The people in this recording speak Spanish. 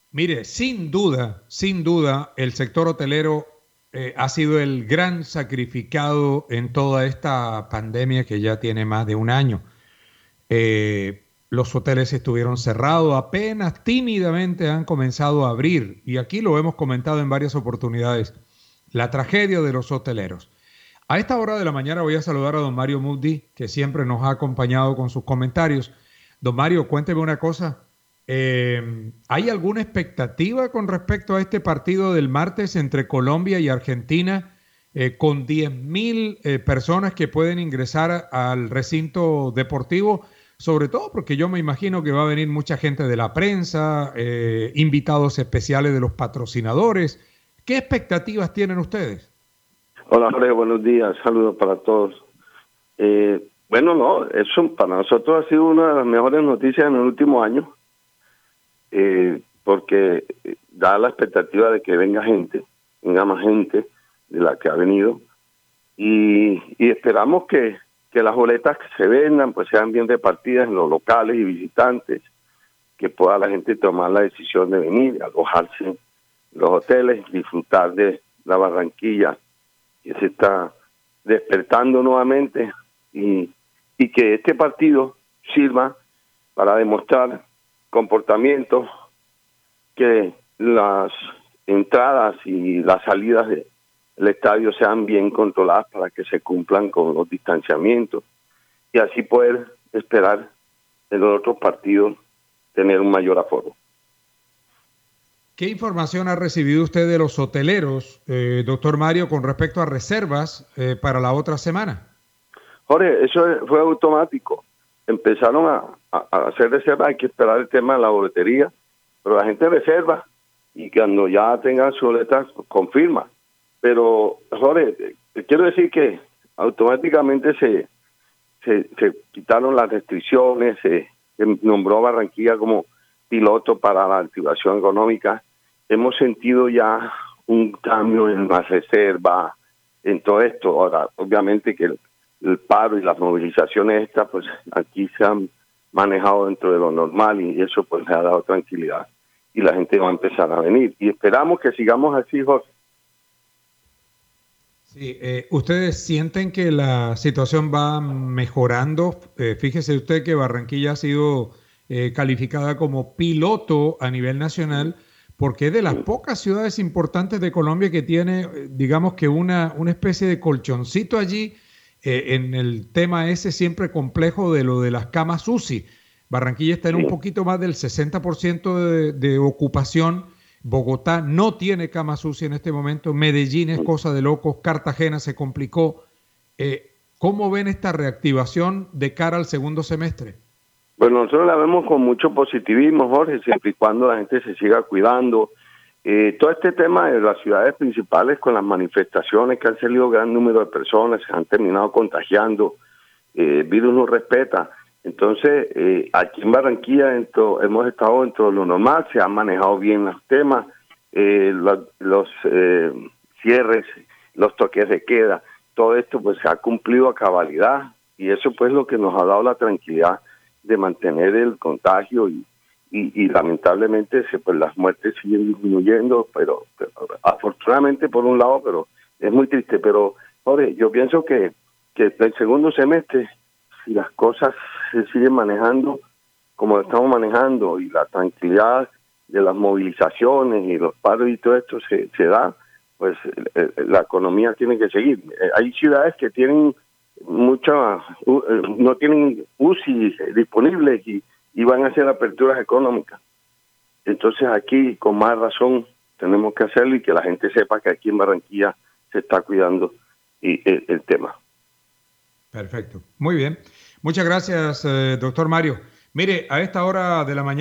Mire, sin duda, el sector hotelero ha sido el gran sacrificado en toda esta pandemia que ya tiene más de un año. Los hoteles estuvieron cerrados, apenas tímidamente han comenzado a abrir, y aquí lo hemos comentado en varias oportunidades, la tragedia de los hoteleros. A esta hora de la mañana voy a saludar a don Mario Mundi, que siempre nos ha acompañado con sus comentarios. Don Mario, cuénteme una cosa. ¿Hay alguna expectativa con respecto a este partido del martes entre Colombia y Argentina, con 10.000 personas que pueden ingresar al recinto deportivo? Sobre todo porque yo me imagino que va a venir mucha gente de la prensa, invitados especiales de los patrocinadores. ¿Qué expectativas tienen ustedes? Hola Jorge, buenos días, saludos para todos. Bueno, no, eso para nosotros ha sido una de las mejores noticias en el último año, porque da la expectativa de que venga más gente de la que ha venido, y esperamos que las boletas que se vendan pues sean bien repartidas en los locales y visitantes, que pueda la gente tomar la decisión de venir, alojarse en los hoteles, disfrutar de la Barranquilla que se está despertando nuevamente, y que este partido sirva para demostrar comportamientos, que las entradas y las salidas del estadio sean bien controladas para que se cumplan con los distanciamientos, y así poder esperar en los otros partidos tener un mayor aforo. ¿Qué información ha recibido usted de los hoteleros, doctor Mario, con respecto a reservas para la otra semana? Jorge, eso fue automático. Empezaron a hacer reservas, hay que esperar el tema de la boletería, pero la gente reserva y cuando ya tengan su boleta confirma. Pero, Jorge, quiero decir que automáticamente se quitaron las restricciones, se nombró a Barranquilla como piloto para la activación económica. Hemos sentido ya un cambio en la reserva, en todo esto. Ahora, obviamente que el paro y las movilizaciones estas, pues aquí se han manejado dentro de lo normal, y eso pues le ha dado tranquilidad, y la gente va a empezar a venir. Y esperamos que sigamos así, Jorge. Sí, ¿ustedes sienten que la situación va mejorando? Fíjese usted que Barranquilla ha sido calificada como piloto a nivel nacional, porque es de las pocas ciudades importantes de Colombia que tiene, digamos que una especie de colchoncito allí, en el tema ese siempre complejo de lo de las camas UCI. Barranquilla está en un poquito más del 60% de ocupación. Bogotá no tiene camas UCI en este momento. Medellín es cosa de locos. Cartagena se complicó. ¿Cómo ven esta reactivación de cara al segundo semestre? Bueno, nosotros la vemos con mucho positivismo, Jorge, siempre y cuando la gente se siga cuidando. Todo este tema de las ciudades principales, con las manifestaciones que han salido gran número de personas, se han terminado contagiando, el virus no respeta. Entonces, aquí en Barranquilla hemos estado dentro de lo normal, se han manejado bien los temas, los cierres, los toques de queda, todo esto pues se ha cumplido a cabalidad, y eso pues lo que nos ha dado la tranquilidad de mantener el contagio, y lamentablemente pues las muertes siguen disminuyendo, pero afortunadamente por un lado, pero es muy triste. Pero Jorge, yo pienso que el segundo semestre, si las cosas se siguen manejando como lo estamos manejando, y la tranquilidad de las movilizaciones y los paros y todo esto se da, pues la economía tiene que seguir. Hay ciudades que tienen no tienen UCI disponibles, y van a hacer aperturas económicas. Entonces aquí con más razón tenemos que hacerlo, y que la gente sepa que aquí en Barranquilla se está cuidando el tema. Perfecto. Muy bien. Muchas gracias, doctor Mario. Mire, a esta hora de la mañana